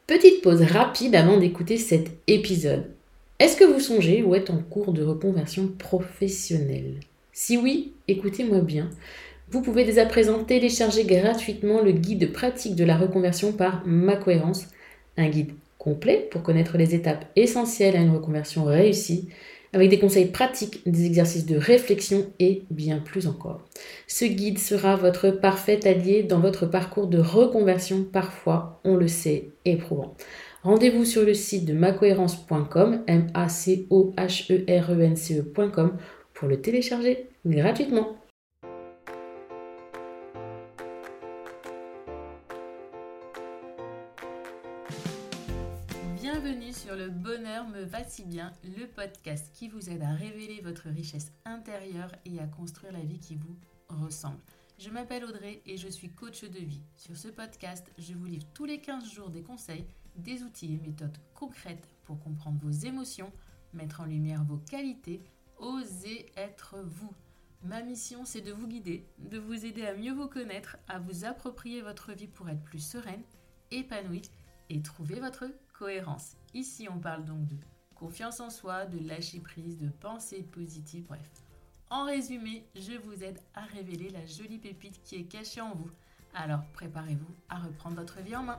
Petite pause rapide avant d'écouter cet épisode. Est-ce que vous songez ou êtes en cours de reconversion professionnelle? Si oui, écoutez-moi bien. Vous pouvez dès à présent télécharger gratuitement le guide pratique de la reconversion par Ma Cohérence, un guide complet pour connaître les étapes essentielles à une reconversion réussie, avec des conseils pratiques, des exercices de réflexion et bien plus encore. Ce guide sera votre parfait allié dans votre parcours de reconversion parfois, on le sait, éprouvant. Rendez-vous sur le site de macohérence.com, macohérence.com, pour le télécharger gratuitement. Bienvenue sur Le Bonheur me va si bien, le podcast qui vous aide à révéler votre richesse intérieure et à construire la vie qui vous ressemble. Je m'appelle Audrey et je suis coach de vie. Sur ce podcast, je vous livre tous les 15 jours des conseils, des outils et méthodes concrètes pour comprendre vos émotions, mettre en lumière vos qualités, oser être vous. Ma mission, c'est de vous guider, de vous aider à mieux vous connaître, à vous approprier votre vie pour être plus sereine, épanouie et trouver votre cohérence. Ici, on parle donc de confiance en soi, de lâcher prise, de pensée positive, bref. En résumé, je vous aide à révéler la jolie pépite qui est cachée en vous. Alors, préparez-vous à reprendre votre vie en main.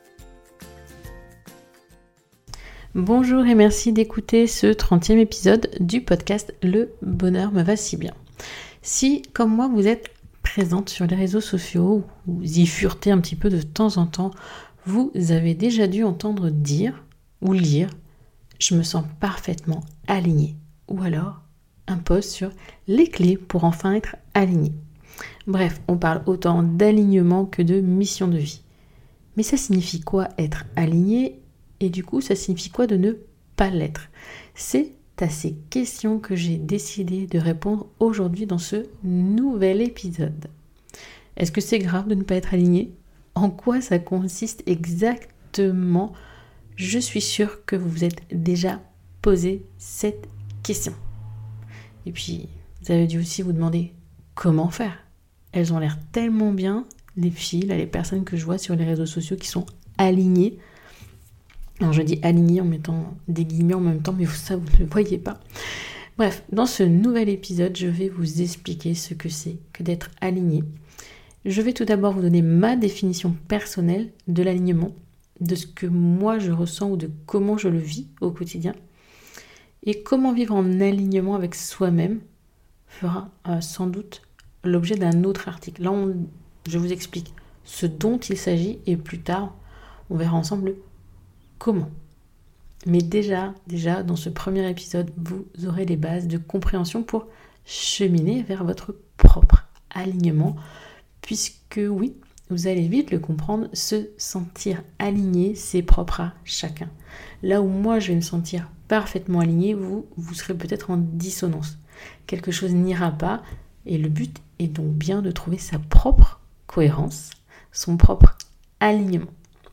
Bonjour et merci d'écouter ce 30e épisode du podcast Le Bonheur me va si bien. Si, comme moi, vous êtes présente sur les réseaux sociaux, vous y furetez un petit peu de temps en temps, vous avez déjà dû entendre dire ou lire « Je me sens parfaitement alignée » ou alors un post sur les clés pour enfin être aligné. Bref, on parle autant d'alignement que de mission de vie. Mais ça signifie quoi être aligné et du coup ça signifie quoi de ne pas l'être? C'est à ces questions que j'ai décidé de répondre aujourd'hui dans ce nouvel épisode. Est-ce que c'est grave de ne pas être aligné? En quoi ça consiste exactement? Je suis sûre que vous vous êtes déjà posé cette question. Et puis, vous avez dû aussi vous demander comment faire. Elles ont l'air tellement bien, les filles, là, les personnes que je vois sur les réseaux sociaux qui sont alignées. Alors je dis alignées en mettant des guillemets en même temps, mais ça vous ne le voyez pas. Bref, dans ce nouvel épisode, je vais vous expliquer ce que c'est que d'être aligné. Je vais tout d'abord vous donner ma définition personnelle de l'alignement, de ce que moi je ressens ou de comment je le vis au quotidien. Et comment vivre en alignement avec soi-même fera sans doute l'objet d'un autre article. Là, je vous explique ce dont il s'agit et plus tard, on verra ensemble comment. Mais déjà, dans ce premier épisode, vous aurez les bases de compréhension pour cheminer vers votre propre alignement. Puisque oui, vous allez vite le comprendre, se sentir aligné, c'est propre à chacun. Là où moi je vais me sentir parfaitement aligné, vous serez peut-être en dissonance. Quelque chose n'ira pas et le but est donc bien de trouver sa propre cohérence, son propre alignement.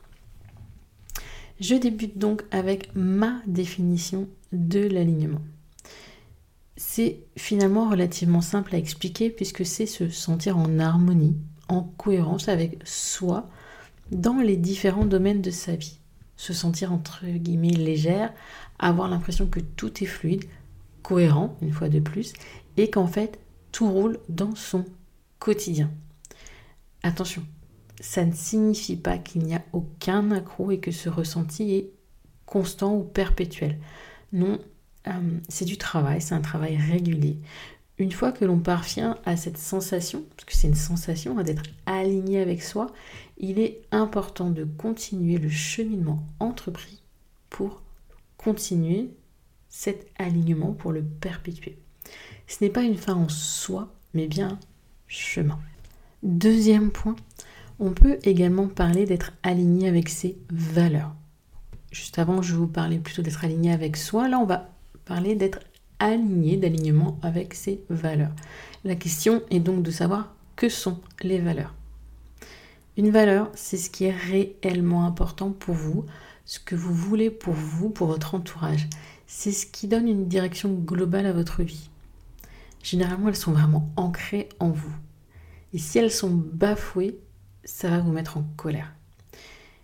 Je débute donc avec ma définition de l'alignement. C'est finalement relativement simple à expliquer puisque c'est se sentir en harmonie, en cohérence avec soi dans les différents domaines de sa vie. Se sentir entre guillemets légère, avoir l'impression que tout est fluide, cohérent une fois de plus, et qu'en fait tout roule dans son quotidien. Attention, ça ne signifie pas qu'il n'y a aucun accroc et que ce ressenti est constant ou perpétuel. Non, c'est du travail, c'est un travail régulier. Une fois que l'on parvient à cette sensation, parce que c'est une sensation d'être aligné avec soi, il est important de continuer le cheminement entrepris pour continuer cet alignement, pour le perpétuer. Ce n'est pas une fin en soi, mais bien un chemin. Deuxième point, on peut également parler d'être aligné avec ses valeurs. Juste avant, je vous parlais plutôt d'être aligné avec soi. Là, on va parler d'être aligné, d'alignement avec ses valeurs. La question est donc de savoir que sont les valeurs. Une valeur, c'est ce qui est réellement important pour vous, ce que vous voulez pour vous, pour votre entourage. C'est ce qui donne une direction globale à votre vie. Généralement, elles sont vraiment ancrées en vous. Et si elles sont bafouées, ça va vous mettre en colère.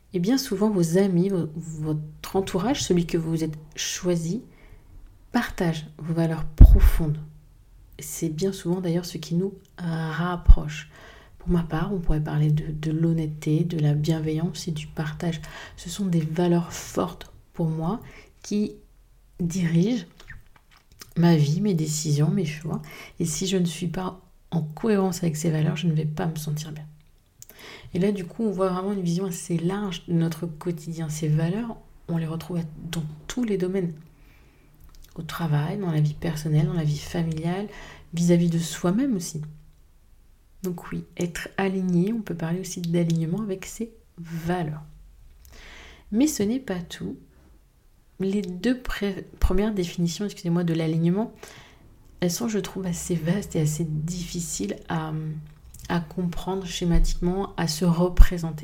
Et bien souvent, vos amis, votre entourage, celui que vous êtes choisi, partage vos valeurs profondes. C'est bien souvent d'ailleurs ce qui nous rapproche. Pour ma part, on pourrait parler de l'honnêteté, de la bienveillance et du partage. Ce sont des valeurs fortes pour moi qui dirigent ma vie, mes décisions, mes choix. Et si je ne suis pas en cohérence avec ces valeurs, je ne vais pas me sentir bien. Et là, du coup, on voit vraiment une vision assez large de notre quotidien. Ces valeurs, on les retrouve dans tous les domaines. Au travail, dans la vie personnelle, dans la vie familiale, vis-à-vis de soi-même aussi. Donc oui, être aligné, on peut parler aussi d'alignement avec ses valeurs. Mais ce n'est pas tout. Les deux premières définitions, de l'alignement, elles sont, je trouve, assez vastes et assez difficiles à comprendre schématiquement, à se représenter.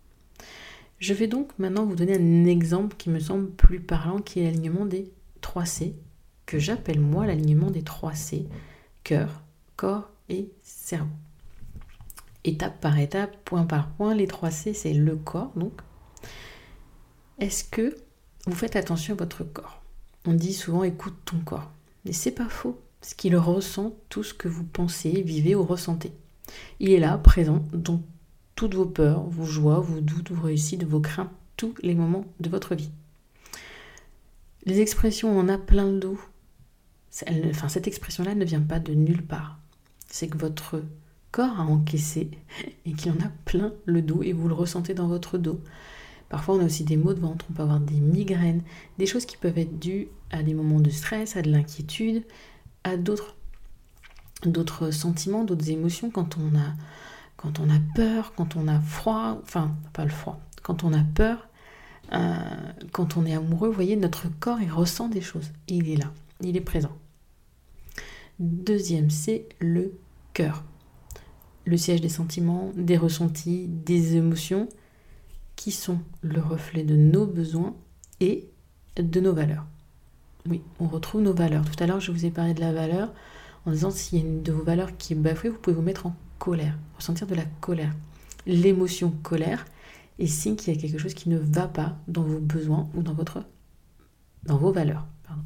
Je vais donc maintenant vous donner un exemple qui me semble plus parlant, qui est l'alignement des 3 C, que j'appelle moi l'alignement des 3 C, cœur, corps et cerveau. Étape par étape, point par point, les 3 C, c'est le corps, donc. Est-ce que vous faites attention à votre corps? On dit souvent écoute ton corps, mais c'est pas faux, parce qu'il ressent tout ce que vous pensez, vivez ou ressentez. Il est là, présent, dans toutes vos peurs, vos joies, vos doutes, vos réussites, vos craintes, tous les moments de votre vie. Les expressions on a plein le dos, cette expression-là ne vient pas de nulle part. C'est que votre corps a encaissé et qu'il en a plein le dos et vous le ressentez dans votre dos. Parfois, on a aussi des maux de ventre, on peut avoir des migraines, des choses qui peuvent être dues à des moments de stress, à de l'inquiétude, à d'autres sentiments, d'autres émotions, quand on a peur, quand on a froid, enfin, pas le froid, quand on a peur, quand on est amoureux, vous voyez, notre corps, il ressent des choses. Et il est là, il est présent. Deuxième, c'est le cœur. Le siège des sentiments, des ressentis, des émotions qui sont le reflet de nos besoins et de nos valeurs. Oui, on retrouve nos valeurs. Tout à l'heure, je vous ai parlé de la valeur en disant s'il y a une de vos valeurs qui est bafouée, vous pouvez vous mettre en colère, ressentir de la colère. L'émotion colère est signe qu'il y a quelque chose qui ne va pas dans vos besoins ou dans vos valeurs. Pardon.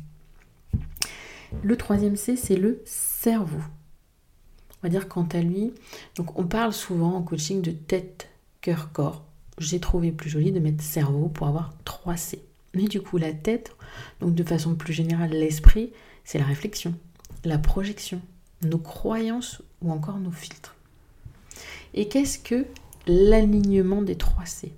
Le troisième C, c'est le cerveau. On va dire quant à lui, donc on parle souvent en coaching de tête, cœur, corps. J'ai trouvé plus joli de mettre cerveau pour avoir 3 C. Mais du coup, la tête, donc de façon plus générale, l'esprit, c'est la réflexion, la projection, nos croyances ou encore nos filtres. Et qu'est-ce que l'alignement des 3 C?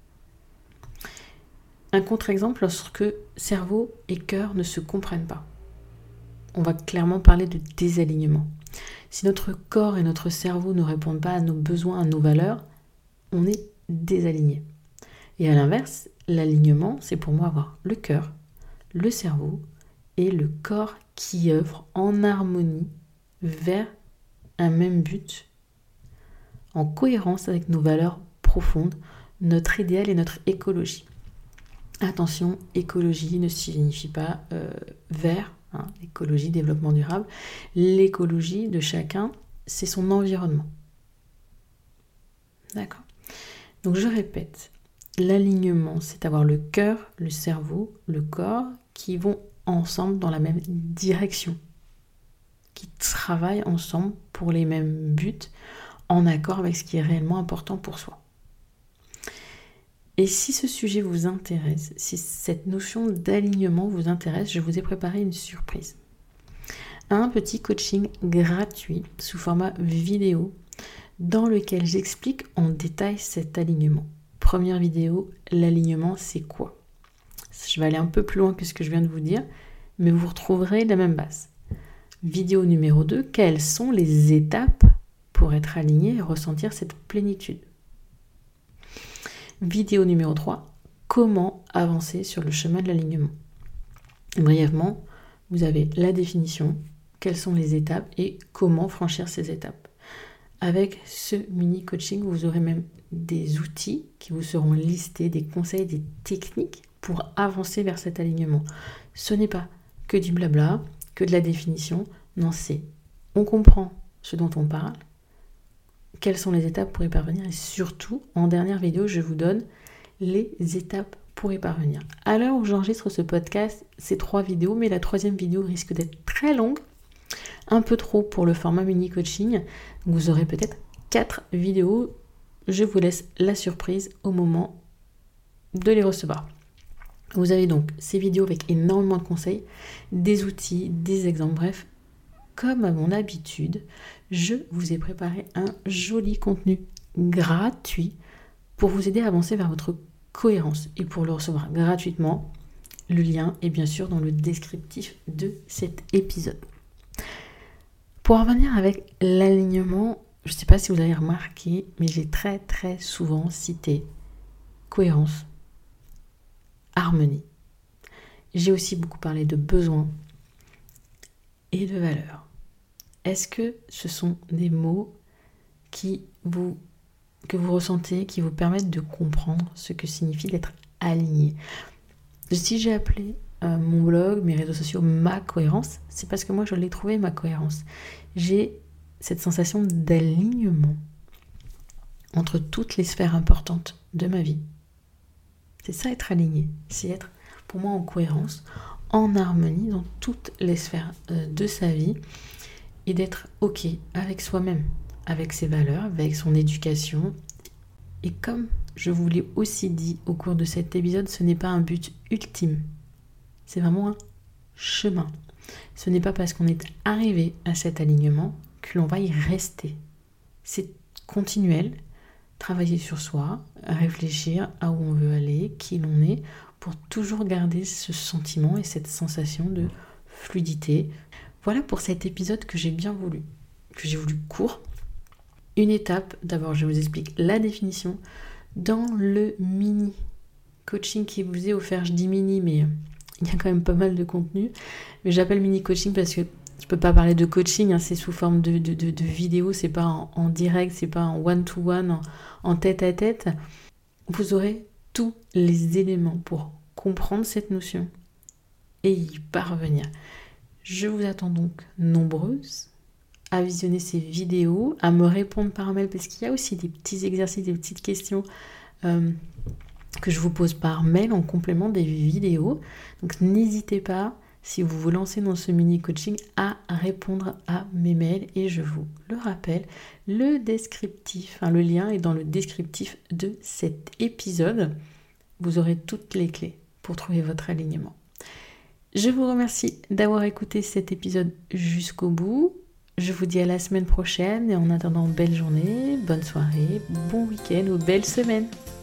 Un contre-exemple lorsque cerveau et cœur ne se comprennent pas. On va clairement parler de désalignement. Si notre corps et notre cerveau ne répondent pas à nos besoins, à nos valeurs, on est désaligné. Et à l'inverse, l'alignement, c'est pour moi avoir le cœur, le cerveau et le corps qui œuvrent en harmonie vers un même but, en cohérence avec nos valeurs profondes, notre idéal et notre écologie. Attention, écologie ne signifie pas vert, écologie, développement durable. L'écologie de chacun, c'est son environnement. D'accord? Donc je répète, l'alignement, c'est avoir le cœur, le cerveau, le corps qui vont ensemble dans la même direction, qui travaillent ensemble pour les mêmes buts, en accord avec ce qui est réellement important pour soi. Et si ce sujet vous intéresse, si cette notion d'alignement vous intéresse, je vous ai préparé une surprise. Un petit coaching gratuit sous format vidéo dans lequel j'explique en détail cet alignement. Première vidéo, l'alignement, c'est quoi? Je vais aller un peu plus loin que ce que je viens de vous dire, mais vous retrouverez la même base. Vidéo numéro 2, quelles sont les étapes pour être aligné et ressentir cette plénitude? Vidéo numéro 3, comment avancer sur le chemin de l'alignement? Brièvement, vous avez la définition, quelles sont les étapes et comment franchir ces étapes. Avec ce mini coaching, vous aurez même des outils qui vous seront listés, des conseils, des techniques pour avancer vers cet alignement. Ce n'est pas que du blabla, que de la définition. Non, on comprend ce dont on parle, quelles sont les étapes pour y parvenir et surtout, en dernière vidéo, je vous donne les étapes pour y parvenir. À l'heure où j'enregistre ce podcast, c'est 3 vidéos, mais la 3e vidéo risque d'être très longue, un peu trop pour le format mini coaching. Vous aurez peut-être 4 vidéos. Je vous laisse la surprise au moment de les recevoir. Vous avez donc ces vidéos avec énormément de conseils, des outils, des exemples, bref. Comme à mon habitude, je vous ai préparé un joli contenu gratuit pour vous aider à avancer vers votre cohérence. Et pour le recevoir gratuitement, le lien est bien sûr dans le descriptif de cet épisode. Pour en revenir avec l'alignement, je ne sais pas si vous avez remarqué, mais j'ai très très souvent cité cohérence, harmonie. J'ai aussi beaucoup parlé de besoins et de valeurs. Est-ce que ce sont des mots que vous ressentez, qui vous permettent de comprendre ce que signifie d'être aligné? Si j'ai appelé mon blog, mes réseaux sociaux, ma cohérence, c'est parce que moi je l'ai trouvé, ma cohérence. J'ai cette sensation d'alignement entre toutes les sphères importantes de ma vie. C'est ça, être aligné. C'est être, pour moi, en cohérence, en harmonie dans toutes les sphères de sa vie et d'être OK avec soi-même, avec ses valeurs, avec son éducation. Et comme je vous l'ai aussi dit au cours de cet épisode, ce n'est pas un but ultime. C'est vraiment un chemin. Ce n'est pas parce qu'on est arrivé à cet alignement que l'on va y rester. C'est continuel, travailler sur soi, réfléchir à où on veut aller, qui l'on est, pour toujours garder ce sentiment et cette sensation de fluidité. Voilà pour cet épisode que j'ai voulu court. Une étape, d'abord je vous explique la définition. Dans le mini coaching qui vous est offert, je dis mini, mais il y a quand même pas mal de contenu. Mais j'appelle mini coaching parce que je peux pas parler de coaching, c'est sous forme de vidéo, c'est pas en direct, c'est pas en one-to-one, en tête-à-tête. Vous aurez tous les éléments pour comprendre cette notion et y parvenir. Je vous attends donc nombreuses à visionner ces vidéos, à me répondre par mail, parce qu'il y a aussi des petits exercices, des petites questions que je vous pose par mail en complément des vidéos. Donc n'hésitez pas, si vous vous lancez dans ce mini coaching, à répondre à mes mails. Et je vous le rappelle, le lien est dans le descriptif de cet épisode. Vous aurez toutes les clés pour trouver votre alignement. Je vous remercie d'avoir écouté cet épisode jusqu'au bout. Je vous dis à la semaine prochaine et en attendant, belle journée, bonne soirée, bon week-end ou belle semaine.